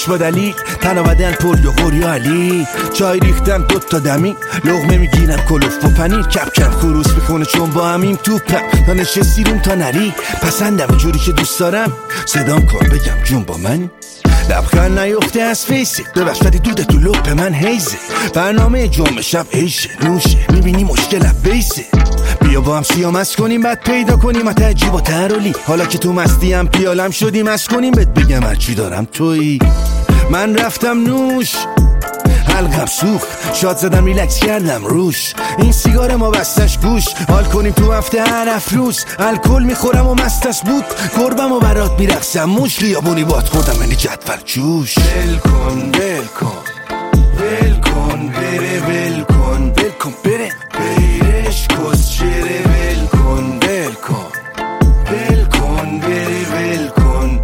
با دلیل تن و بدن پر یغور یا علی چای ریختم دوتا دمی لغمه میگیرم کلوف و پنیر کپ کپ خروس میخونه چون با همیم توپم تا نشستیرم تا نری پسندم جوری که دوست دارم صدام کن بگم جون با من لبخند نیفته از فیسی ببخش ولی دوده تو لپ من هیزه برنامه جمعه شب عیشه نوشه میبینی مشکل بیسه بیا با هم سیامس کنیم بعد پیدا کنیم عجیب و ترولی حالا که تو مستیم پیالم شدیم از کنیم بهت بگم هرچی دارم تویی من رفتم نوش حلقم سوخت شاد زدم ریلکس کردم روش این سیگار ما بستش گوش حال کنیم تو هفته هر افروز الکل میخورم و مستش بود گربم و برات میرقصم موش خیابونی باد خوردم یعنی جدول جوش ول کن ول کن ول کن بره ول کن ول کن بره بیرش کس شره ول کن ول کن ول کن بره ول کن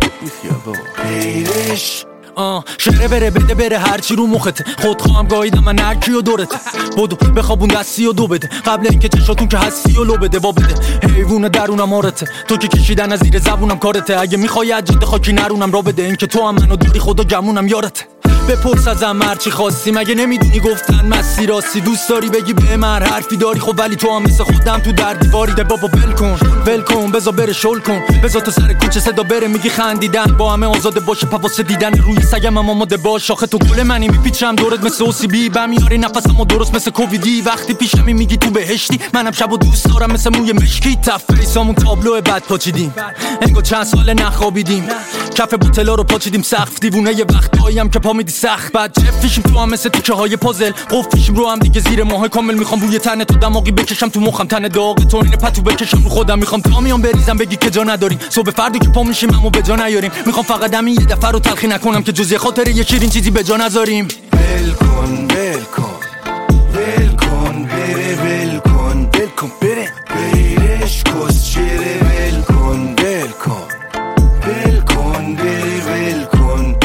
بیرش شره بره بده بره هرچی رو مخته خود خواهم گاهیدم من هرکی و دورته بدو بخوابون دستی و دو بده قبل اینکه چشاتون که هستی و لو بده با بده حیوون درونم آرته تو که کشیدن از زیر زبونم کارته اگه میخوای عجید خاکی نرونم را بده این که تو هم منو داری خدا گمونم یارته بپرس ازم هرچی خواستی مگه نمیدونی گفتن مسیر راستی دوست داری بگی به من حرفی داری خب ولی تو هم مثل خودم تو در دیواری ده بابا ول کن بذار بره شل کن بذار تو سر کوچه صدا بره میگی خندیدن با همه آزاده باشه پواسه دیدن روی سگم هم آماده باش آخه تو گل منی میپیچم دورت مثل اوسیبی بهم میاری نفسمو درست مثل کوویدی وقتی پیشمی میگی تو بهشتی منم شبو دوست دارم مثل موی مشکی تفریسامون تابلو بد پاچیدیم انگار چند سال نخوابیدیم کف بوتلا رو پاچیدیم سقف دیوونه یه وقتاییم که پا میدی سخت بعد جفیشیم تو هم مثل تیکه های پازل قفیشیم رو هم دیگه زیر ماه کامل میخوام روی تن تو دماغی بکشم تو مخم تن داغ تو اینه پتو بکشم رو خودم میخوام تا میام بریزم بگی که جا نداریم صبح فردی که پا میشیم اما به جا نیاریم میخوام فقط همین یه دفعه رو تلخی نکنم که جز خاطر یه شیرین چیزی به جا نذاریم ول کن ول کن ول کن بره ول کن ول کن بره بیرش کس شره ول کن ول کن ول کن بره ول کن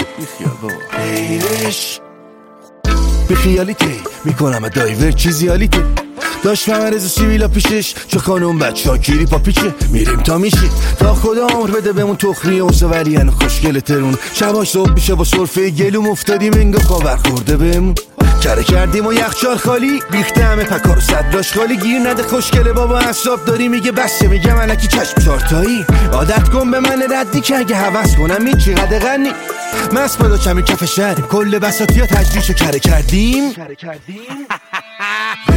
بیرش به خیالیته میکنم دایور چیزیالیته داشت فمرز سیویلا پیشش چه خانم بچه ها کیری پا پیچه میریم تا میشه تا خدا عمر بده بمون تخمی اوزا ولی هنو خوشگل ترون شباش صبح میشه با صرفه گلوم افتادیم انگا خواهر خورده بمون کره کردیم و یخچال خالی ریخته همه پکار و صدراش خالی گیر نده خوشگله بابا حساب داری میگه بسته میگه منکی چشم چارتایی عادت کن به من ردی که اگه حوض کنم این چقدر غنی مست بالا کمی کف شهریم کل بساطی ها تجریشو کره کردیم